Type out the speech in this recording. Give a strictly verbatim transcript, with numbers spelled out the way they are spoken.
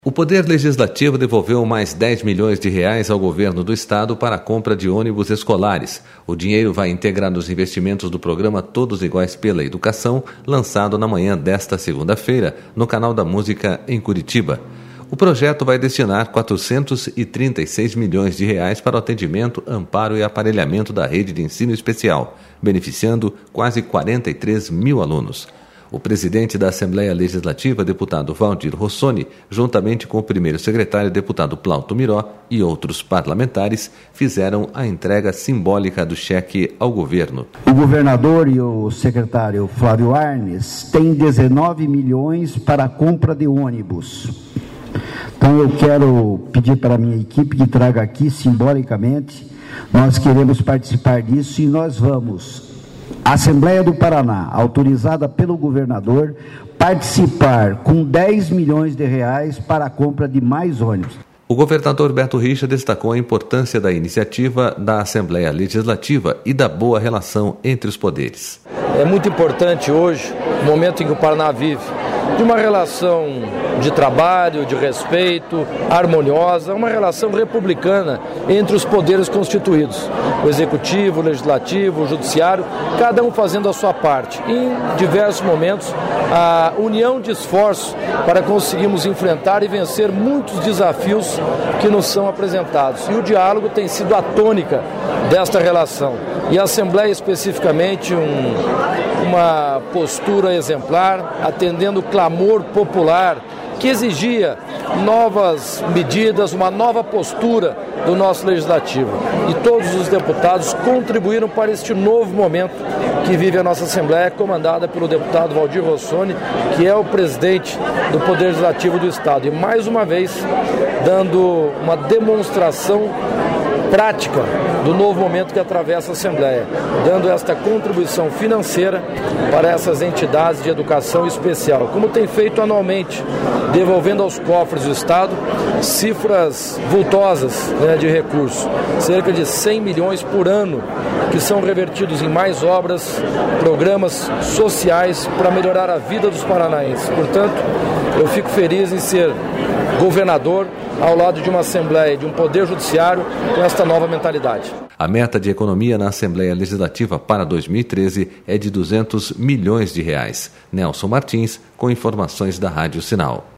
O Poder Legislativo devolveu mais dez milhões de reais ao governo do estado para a compra de ônibus escolares. O dinheiro vai integrar nos investimentos do programa Todos Iguais pela Educação, lançado na manhã desta segunda-feira, no Canal da Música, em Curitiba. O projeto vai destinar quatrocentos e trinta e seis milhões de reais para o atendimento, amparo e aparelhamento da rede de ensino especial, beneficiando quase quarenta e três mil alunos. O presidente da Assembleia Legislativa, deputado Valdir Rossoni, juntamente com o primeiro secretário, deputado Plauto Miró, e outros parlamentares, fizeram a entrega simbólica do cheque ao governo. O governador e o secretário Flávio Arnes têm dezenove milhões para a compra de ônibus. Então eu quero pedir para a minha equipe que traga aqui simbolicamente, nós queremos participar disso e nós vamos... A Assembleia do Paraná, autorizada pelo governador, participar com dez milhões de reais para a compra de mais ônibus. O governador Beto Richa destacou a importância da iniciativa da Assembleia Legislativa e da boa relação entre os poderes. É muito importante hoje, no momento em que o Paraná vive, de uma relação de trabalho, de respeito, harmoniosa, uma relação republicana entre os poderes constituídos, o executivo, o legislativo, o judiciário, cada um fazendo a sua parte. Em diversos momentos, a união de esforços para conseguirmos enfrentar e vencer muitos desafios que nos são apresentados. E o diálogo tem sido a tônica desta relação. E a Assembleia, especificamente, um, uma postura exemplar, atendendo o clamor popular que exigia novas medidas, uma nova postura do nosso legislativo. E todos os deputados contribuíram para este novo momento que vive a nossa Assembleia, comandada pelo deputado Valdir Rossoni, que é o presidente do Poder Legislativo do Estado. E mais uma vez, dando uma demonstração prática do novo momento que atravessa a Assembleia, dando esta contribuição financeira para essas entidades de educação especial, como tem feito anualmente, devolvendo aos cofres do Estado cifras vultosas, né, de recursos, cerca de cem milhões por ano, que são revertidos em mais obras, programas sociais para melhorar a vida dos paranaenses. Portanto, eu fico feliz em ser governador ao lado de uma Assembleia, de um Poder Judiciário com esta nova mentalidade. A meta de economia na Assembleia Legislativa para dois mil e treze é de duzentos milhões de reais. Nelson Martins, com informações da Rádio Sinal.